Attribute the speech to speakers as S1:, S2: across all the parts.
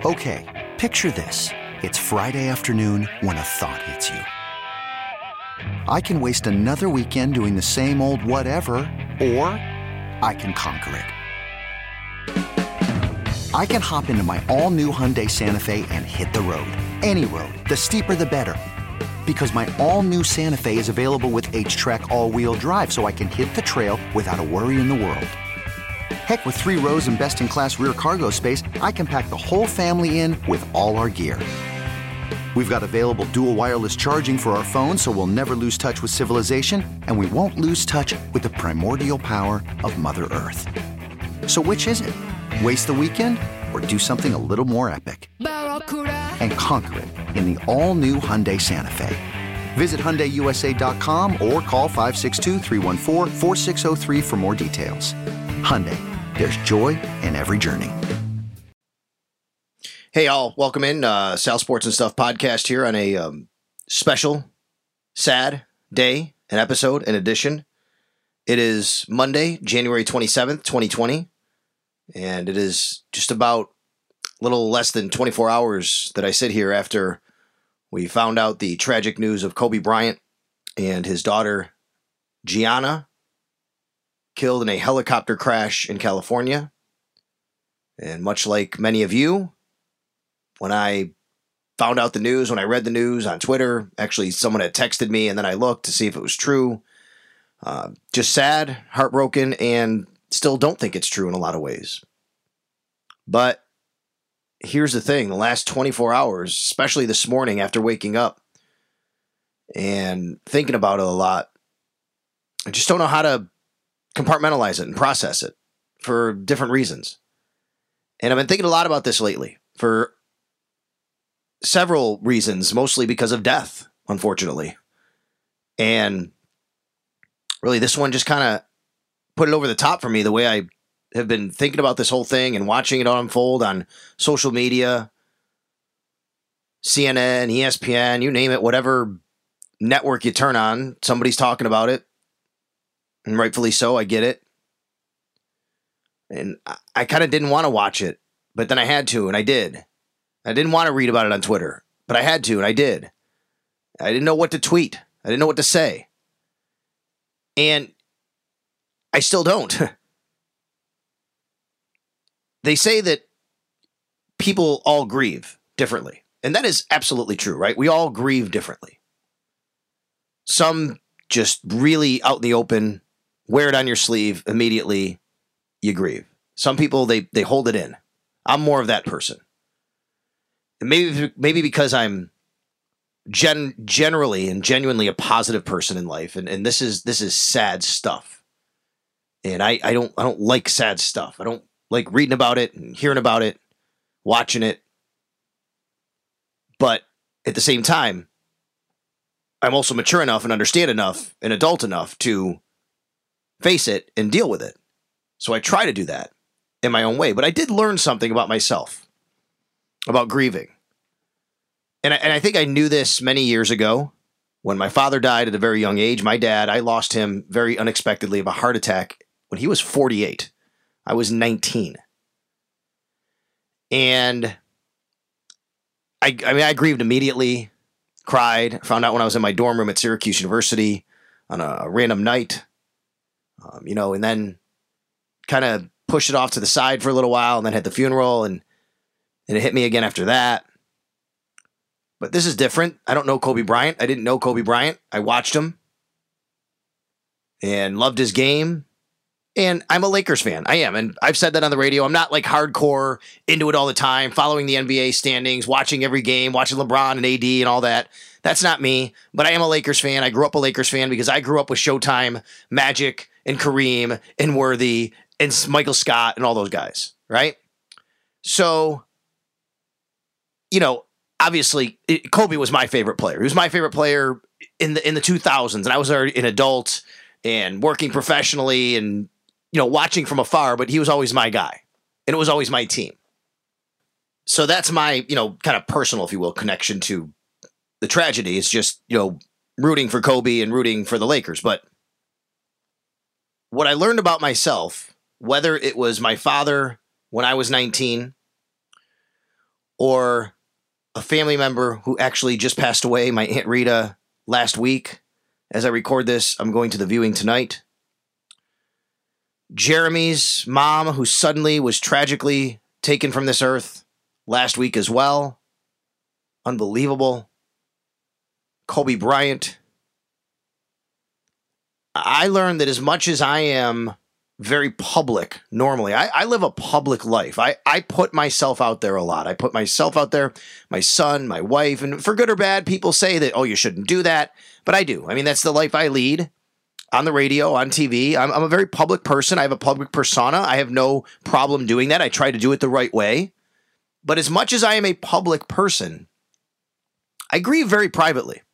S1: Okay, picture this. It's Friday afternoon when a thought hits you. I can waste another weekend doing the same old whatever, or I can conquer it. I can hop into my all-new Hyundai Santa Fe and hit the road. Any road. The steeper, the better. Because my all-new Santa Fe is available with H-Track all-wheel drive, so I can hit the trail without a worry in the world. Heck, with 3 rows and best-in-class rear cargo space, I can pack the whole family in with all our gear. We've got available dual wireless charging for our phones, so we'll never lose touch with civilization, and we won't lose touch with the primordial power of Mother Earth. So which is it? Waste the weekend or do something a little more epic? And conquer it in the all-new Hyundai Santa Fe. Visit HyundaiUSA.com or call 562-314-4603 for more details. Hyundai, there's joy in every journey.
S2: Hey, all. Welcome in. Sal Sports and Stuff podcast here on a special, sad day, an episode, an edition. It is Monday, January 27th, 2020, and it is just about a little less than 24 hours that I sit here after we found out the tragic news of Kobe Bryant and his daughter, Gianna, killed in a helicopter crash in California. And much like many of you, when I found out the news, when I read the news on Twitter, actually someone had texted me and then I looked to see if it was true. Just sad, heartbroken, and still don't think it's true in a lot of ways. But here's the thing, the last 24 hours, especially this morning after waking up and thinking about it a lot, I just don't know how to compartmentalize it and process it for different reasons. And I've been thinking a lot about this lately for several reasons, mostly because of death, unfortunately. And really, this one just kind of put it over the top for me, the way I have been thinking about this whole thing and watching it unfold on social media, CNN, ESPN, you name it, whatever network you turn on, somebody's talking about it. And rightfully so, I get it. And I kind of didn't want to watch it, but then I had to, and I did. I didn't want to read about it on Twitter, but I had to, and I did. I didn't know what to tweet. I didn't know what to say. And I still don't. They say that people all grieve differently. And that is absolutely true, right? We all grieve differently. Some just really out in the open, wear it on your sleeve, immediately you grieve. Some people, they hold it in. I'm more of that person. And maybe because I'm generally and genuinely a positive person in life, and this is sad stuff. And I don't like sad stuff. I don't like reading about it and hearing about it, watching it. But at the same time, I'm also mature enough and understand enough and adult enough to face it and deal with it. So I try to do that in my own way. But I did learn something about myself, about grieving. And I think I knew this many years ago when my father died at a very young age. My dad, I lost him very unexpectedly of a heart attack when he was 48. I was 19. And I grieved immediately, cried, found out when I was in my dorm room at Syracuse University on a random night, and then kind of pushed it off to the side for a little while and then had the funeral and it hit me again after that. But this is different. I don't know Kobe Bryant. I didn't know Kobe Bryant. I watched him and loved his game. And I'm a Lakers fan. I am. And I've said that on the radio. I'm not like hardcore into it all the time, following the NBA standings, watching every game, watching LeBron and AD and all that. That's not me. But I am a Lakers fan. I grew up a Lakers fan because I grew up with Showtime, Magic, and Kareem, and Worthy, and Michael Scott, and all those guys. Right? So, obviously, Kobe was my favorite player. He was my favorite player in the 2000s, and I was already an adult and working professionally and watching from afar. But he was always my guy, and it was always my team. So that's my kind of personal, if you will, connection to the tragedy. It's just rooting for Kobe and rooting for the Lakers. But what I learned about myself, whether it was my father when I was 19, or a family member who actually just passed away, my Aunt Rita, last week. As I record this, I'm going to the viewing tonight. Jeremy's mom, who suddenly was tragically taken from this earth last week as well. Unbelievable. Kobe Bryant. I learned that as much as I am very public normally, I live a public life. I put myself out there a lot. I put myself out there, my son, my wife, and for good or bad, people say that, oh, you shouldn't do that. But I do. I mean, that's the life I lead on the radio, on TV. I'm a very public person. I have a public persona. I have no problem doing that. I try to do it the right way. But as much as I am a public person, I grieve very privately.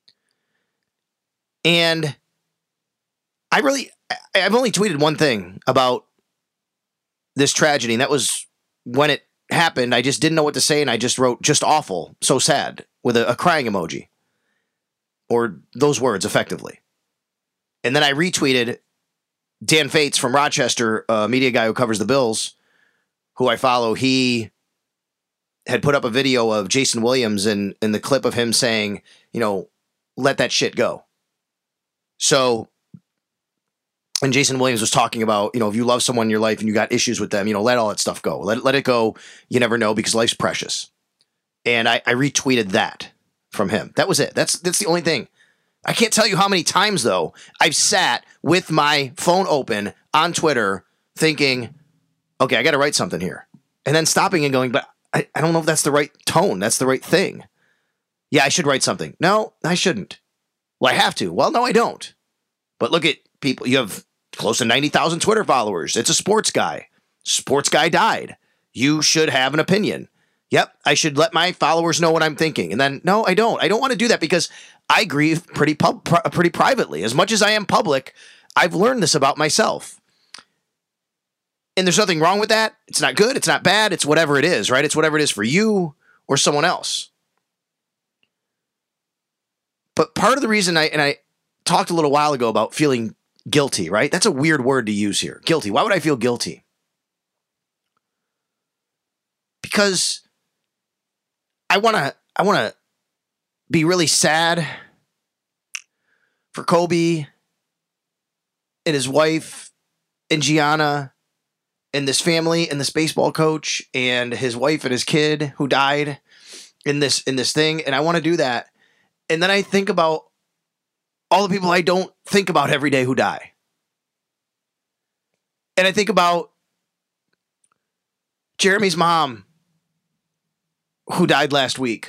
S2: And I've only tweeted one thing about this tragedy, and that was when it happened. I just didn't know what to say, and I just wrote, just awful, so sad, with a crying emoji. Or those words, effectively. And then I retweeted Dan Fates from Rochester, a media guy who covers the Bills, who I follow. He had put up a video of Jason Williams and the clip of him saying, let that shit go. So, and Jason Williams was talking about, if you love someone in your life and you got issues with them, let all that stuff go. Let it go. You never know, because life's precious. And I retweeted that from him. That was it. That's the only thing. I can't tell you how many times, though, I've sat with my phone open on Twitter thinking, okay, I got to write something here. And then stopping and going, but I don't know if that's the right tone. That's the right thing. Yeah, I should write something. No, I shouldn't. Well, I have to. Well, no, I don't. But look at people. You have close to 90,000 Twitter followers. It's a sports guy. Sports guy died. You should have an opinion. Yep, I should let my followers know what I'm thinking. And then, no, I don't. I don't want to do that because I grieve pretty privately. As much as I am public, I've learned this about myself. And there's nothing wrong with that. It's not good. It's not bad. It's whatever it is, right? It's whatever it is for you or someone else. But part of the reason I talked a little while ago about feeling guilty, right? That's a weird word to use here. Guilty. Why would I feel guilty? Because I want to be really sad for Kobe and his wife and Gianna and this family and this baseball coach and his wife and his kid who died in this thing. And I want to do that. And then I think about all the people I don't think about every day who die. And I think about Jeremy's mom, who died last week,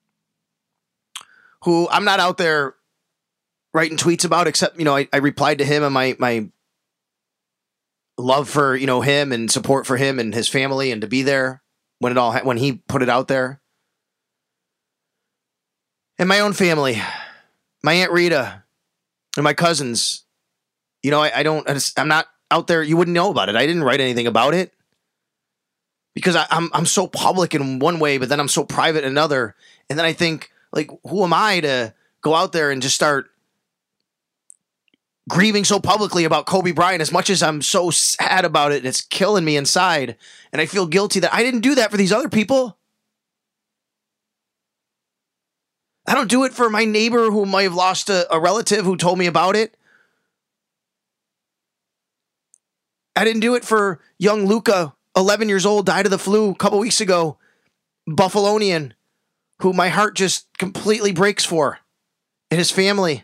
S2: who I'm not out there writing tweets about, except, I replied to him and my love for, him and support for him and his family and to be there when he put it out there. And my own family, my Aunt Rita and my cousins, I'm not out there. You wouldn't know about it. I didn't write anything about it because I'm so public in one way, but then I'm so private in another. And then I think, like, who am I to go out there and just start grieving so publicly about Kobe Bryant, as much as I'm so sad about it and it's killing me inside. And I feel guilty that I didn't do that for these other people. I don't do it for my neighbor who might have lost a relative who told me about it. I didn't do it for young Luca, 11 years old, died of the flu a couple weeks ago. Buffalonian, who my heart just completely breaks for, and his family.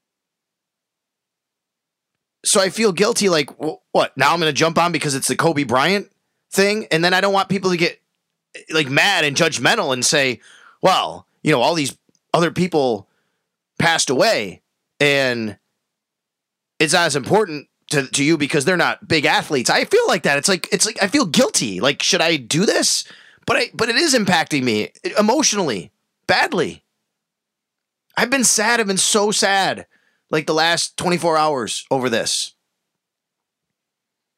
S2: So I feel guilty, like, what? Now I'm going to jump on because it's the Kobe Bryant thing? And then I don't want people to get, like, mad and judgmental and say, well, all these other people passed away and it's not as important to you because they're not big athletes. I feel like that. It's like I feel guilty. Like, should I do this? But it is impacting me emotionally, badly. I've been sad. I've been so sad, like, the last 24 hours over this.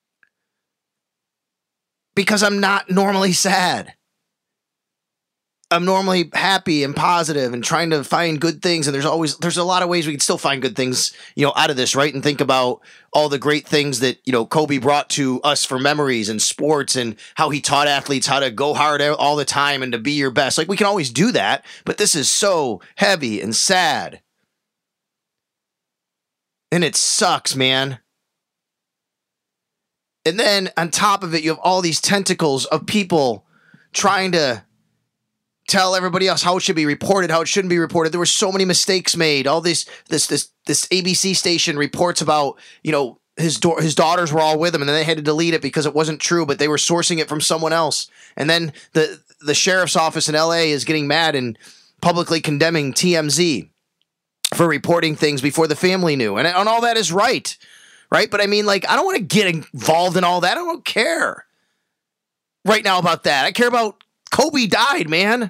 S2: Because I'm not normally sad. I'm normally happy and positive and trying to find good things. And there's a lot of ways we can still find good things, out of this, right? And think about all the great things that, Kobe brought to us for memories and sports and how he taught athletes how to go hard all the time and to be your best. Like, we can always do that, but this is so heavy and sad. And it sucks, man. And then on top of it, you have all these tentacles of people trying to tell everybody else how it should be reported, how it shouldn't be reported. There were so many mistakes made. All this ABC station reports about, his daughters were all with him, and then they had to delete it because it wasn't true, but they were sourcing it from someone else. And then the sheriff's office in LA is getting mad and publicly condemning TMZ for reporting things before the family knew. And all that is right. Right? But I mean, I don't want to get involved in all that. I don't care right now about that. I care about Kobe died, man.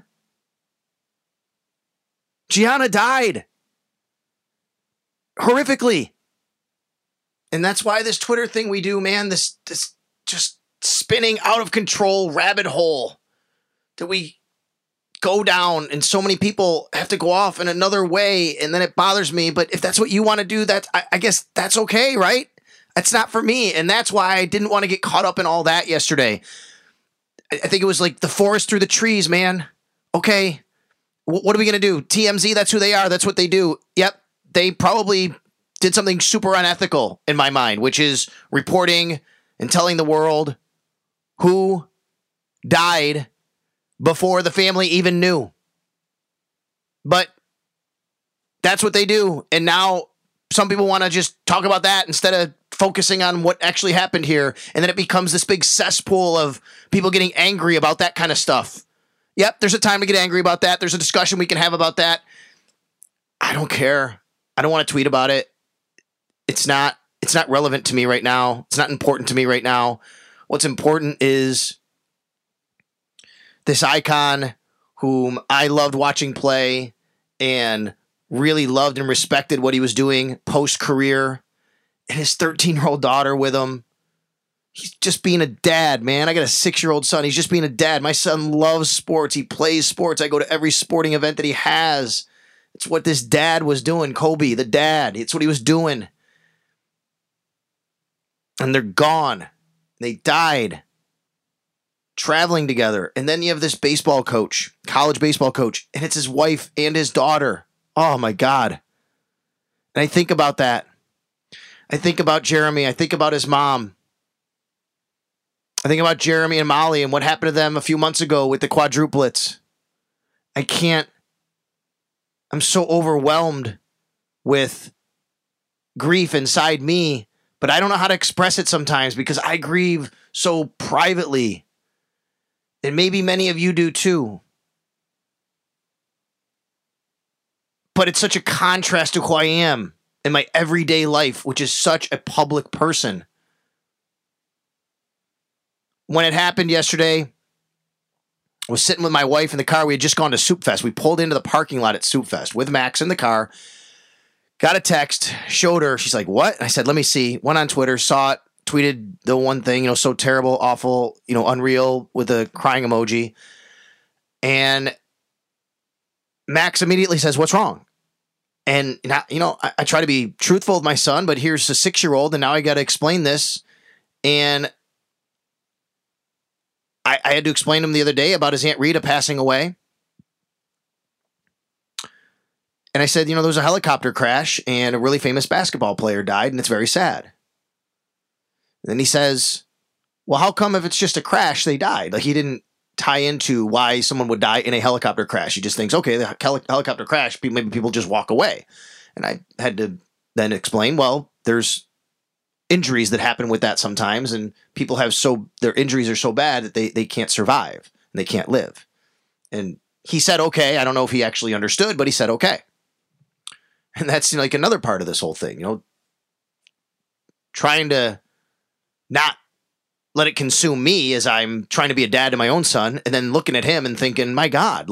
S2: Gianna died. Horrifically. And that's why this Twitter thing we do, man, this just spinning out of control rabbit hole that we go down, and so many people have to go off in another way, and then it bothers me. But if that's what you want to do, I guess that's okay, right? That's not for me, and that's why I didn't want to get caught up in all that yesterday. I think it was like the forest through the trees, man. Okay, what are we going to do? TMZ, that's who they are. That's what they do. Yep, they probably did something super unethical in my mind, which is reporting and telling the world who died before the family even knew. But that's what they do. And now some people want to just talk about that instead of focusing on what actually happened here. And then it becomes this big cesspool of people getting angry about that kind of stuff. Yep, there's a time to get angry about that. There's a discussion we can have about that. I don't care. I don't want to tweet about it. It's not relevant to me right now. It's not important to me right now. What's important is this icon whom I loved watching play and really loved and respected what he was doing post-career, and his 13-year-old daughter with him. He's just being a dad, man. I got a 6-year-old son. He's just being a dad. My son loves sports. He plays sports. I go to every sporting event that he has. It's what this dad was doing, Kobe, the dad. It's what he was doing. And they're gone. They died traveling together. And then you have this baseball coach, college baseball coach, and it's his wife and his daughter. Oh my God. And I think about that. I think about Jeremy. I think about his mom. I think about Jeremy and Molly and what happened to them a few months ago with the quadruplets. I'm so overwhelmed with grief inside me, but I don't know how to express it sometimes because I grieve so privately. And maybe many of you do too. But it's such a contrast to who I am in my everyday life, which is such a public person. When it happened yesterday, I was sitting with my wife in the car. We had just gone to Soup Fest. We pulled into the parking lot at Soup Fest with Max in the car. Got a text, showed her. She's like, what? I said, let me see. Went on Twitter, saw it, tweeted the one thing, so terrible, awful, unreal with a crying emoji. And Max immediately says, what's wrong? And now, I try to be truthful with my son, but here's a 6-year-old, and now I got to explain this. And I had to explain to him the other day about his Aunt Rita passing away. And I said, there was a helicopter crash and a really famous basketball player died, and it's very sad. And then he says, well, how come if it's just a crash, they died? Like, he didn't tie into why someone would die in a helicopter crash. He just thinks, okay, the helicopter crash, maybe people just walk away. And I had to then explain, well, there's injuries that happen with that sometimes, and people have their injuries are so bad that they can't survive and they can't live. And he said, okay. I don't know if he actually understood, but he said, okay. And that's like another part of this whole thing, trying to not let it consume me as I'm trying to be a dad to my own son, and then looking at him and thinking, my God,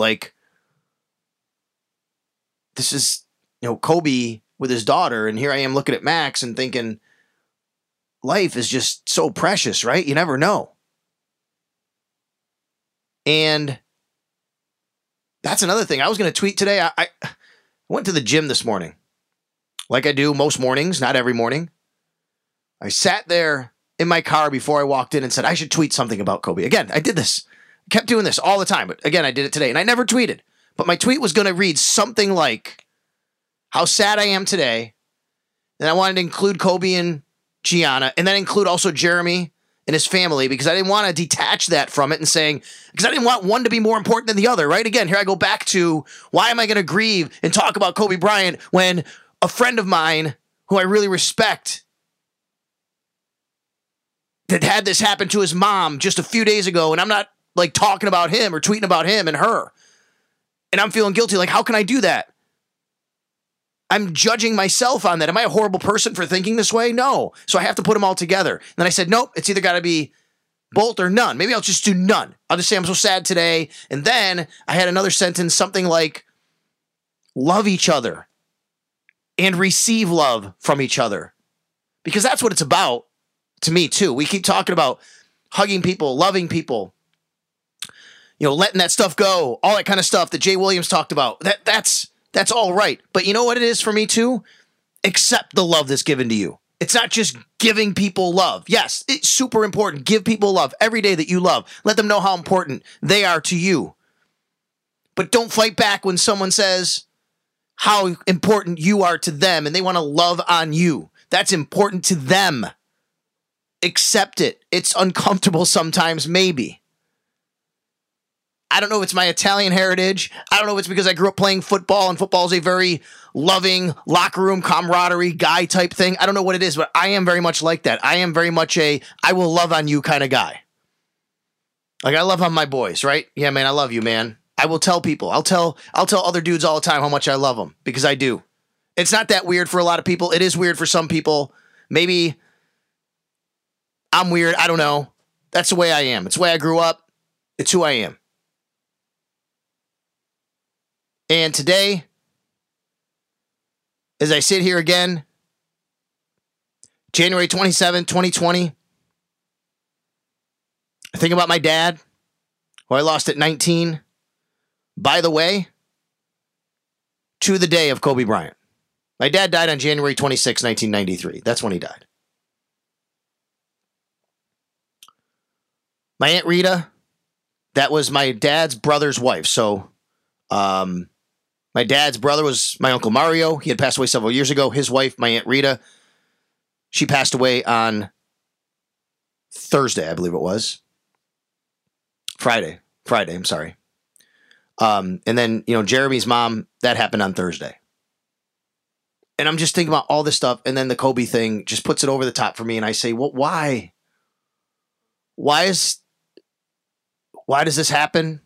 S2: this is, Kobe with his daughter. And here I am looking at Max and thinking, life is just so precious, right? You never know. And That's another thing. I was going to tweet today. I went to the gym this morning, like I do most mornings, not every morning. I sat there in my car before I walked in and said, I should tweet something about Kobe. Again, I did this. Kept doing this all the time. But again, I did it today. And I never tweeted. But my tweet was going to read something like how sad I am today. And I wanted to include Kobe and Gianna. And then include also Jeremy and his family. Because I didn't want to detach that from it and saying, because I didn't want one to be more important than the other, right? Again, here I go back to, why am I going to grieve and talk about Kobe Bryant when a friend of mine who I really respect that had this happen to his mom just a few days ago, and I'm not like talking about him or tweeting about him and her, and I'm feeling guilty. Like, how can I do that? I'm judging myself on that. Am I a horrible person for thinking this way? No. So I have to put them all together. And then I said, nope, it's either got to be both or none. Maybe I'll just do none. I'll just say I'm so sad today. And then I had another sentence, something like, love each other and receive love from each other. Because that's what it's about. To me too. We keep talking about hugging people, loving people, letting that stuff go, all that kind of stuff that Jay Williams talked about. That's all right. But you know what it is for me too? Accept the love that's given to you. It's not just giving people love. Yes, it's super important. Give people love every day that you love. Let them know how important they are to you. But don't fight back when someone says how important you are to them and they want to love on you. That's important to them. Accept it. It's uncomfortable sometimes, maybe. I don't know if it's my Italian heritage. I don't know if it's because I grew up playing football and football is a very loving locker room camaraderie guy type thing. I don't know what it is, but I am very much like that. I am very much I will love on you kind of guy. Like I love on my boys, right? Yeah, man, I love you, man. I will tell people. I'll tell other dudes all the time how much I love them because I do. It's not that weird for a lot of people. It is weird for some people. Maybe I'm weird. I don't know. That's the way I am. It's the way I grew up. It's who I am. And today, as I sit here again, January 27, 2020, I think about my dad, who I lost at 19. By the way, to the day of Kobe Bryant. My dad died on January 26, 1993. That's when he died. My Aunt Rita, that was my dad's brother's wife. So my dad's brother was my Uncle Mario. He had passed away several years ago. His wife, my Aunt Rita, she passed away on Thursday, I believe it was. Friday, I'm sorry. And then, Jeremy's mom, that happened on Thursday. And I'm just thinking about all this stuff. And then the Kobe thing just puts it over the top for me. And I say, well, why? Why does this happen?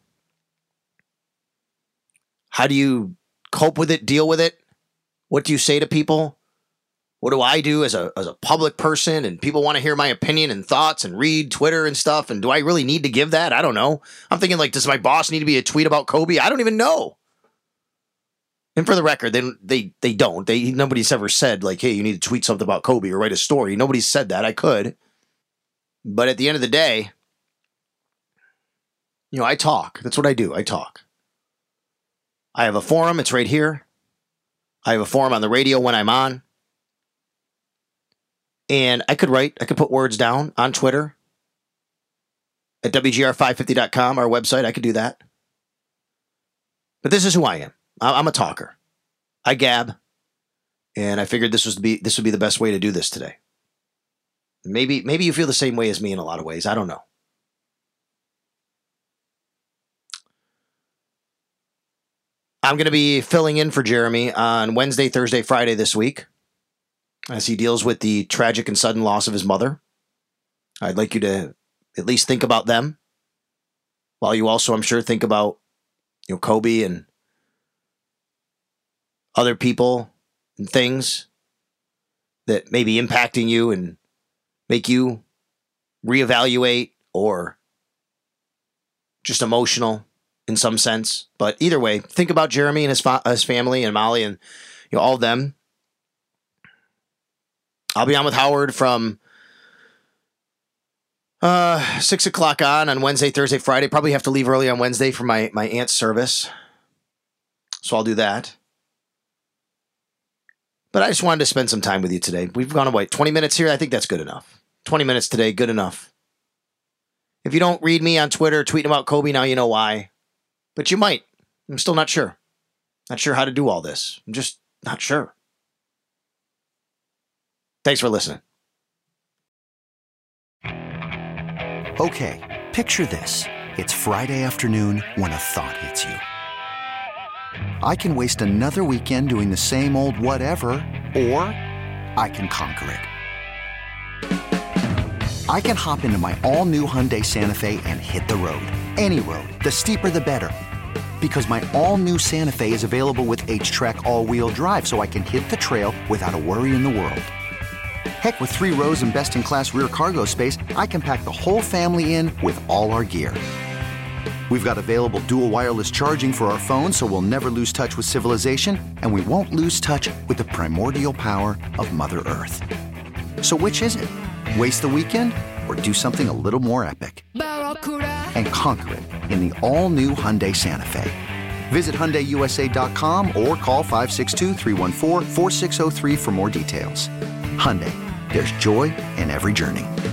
S2: How do you cope with it, deal with it? What do you say to people? What do I do as a public person? And people want to hear my opinion and thoughts and read Twitter and stuff. And do I really need to give that? I don't know. I'm thinking like, does my boss need to be a tweet about Kobe? I don't even know. And for the record, they don't. Nobody's ever said like, hey, you need to tweet something about Kobe or write a story. Nobody's said that. I could. But at the end of the day, I talk. That's what I do. I talk. I have a forum. It's right here. I have a forum on the radio when I'm on. And I could put words down on Twitter at WGR550.com, our website. I could do that. But this is who I am. I'm a talker. I gab. And I figured this would be the best way to do this today. Maybe you feel the same way as me in a lot of ways. I don't know. I'm going to be filling in for Jeremy on Wednesday, Thursday, Friday this week as he deals with the tragic and sudden loss of his mother. I'd like you to at least think about them while you also, I'm sure, think about Kobe and other people and things that may be impacting you and make you reevaluate or just emotional in some sense. But either way, think about Jeremy and his family and Molly and all of them. I'll be on with Howard from 6 o'clock on Wednesday, Thursday, Friday. Probably have to leave early on Wednesday for my aunt's service. So I'll do that. But I just wanted to spend some time with you today. We've gone away 20 minutes here. I think that's good enough. 20 minutes today, good enough. If you don't read me on Twitter tweeting about Kobe, now you know why. But you might. I'm still not sure. Not sure how to do all this. I'm just not sure. Thanks for listening.
S1: Okay, picture this. It's Friday afternoon when a thought hits you. I can waste another weekend doing the same old whatever, or I can conquer it. I can hop into my all-new Hyundai Santa Fe and hit the road. Any road. The steeper, the better. Because my all-new Santa Fe is available with H-Track all-wheel drive, so I can hit the trail without a worry in the world. Heck, with 3 rows and best-in-class rear cargo space, I can pack the whole family in with all our gear. We've got available dual wireless charging for our phones, so we'll never lose touch with civilization, and we won't lose touch with the primordial power of Mother Earth. So which is it? Waste the weekend or do something a little more epic? And conquer it in the all-new Hyundai Santa Fe. Visit HyundaiUSA.com or call 562-314-4603 for more details. Hyundai, there's joy in every journey.